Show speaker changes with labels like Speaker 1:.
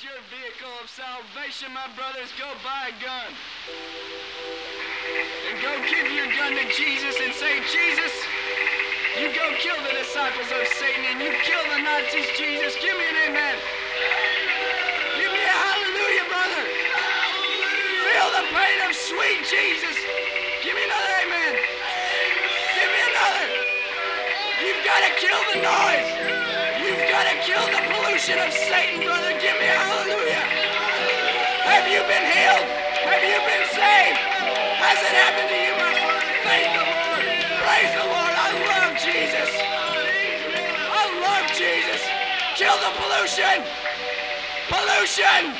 Speaker 1: is your vehicle of salvation, my brothers. Go buy a gun. And go give your gun to Jesus and say, Jesus, you go kill the disciples of Satan and you kill the Nazis, Jesus. Give me an amen. Give me a hallelujah, brother. Feel the pain of sweet Jesus. Give me another amen. Give me another. You've got to kill the noise. You've got to kill the pollution of Satan, brother. Give me a hallelujah. Have you been healed? Have you been saved? Has it happened to you, my brother? Thank the Lord. Praise the Lord. I love Jesus. I love Jesus. Kill the pollution. Pollution.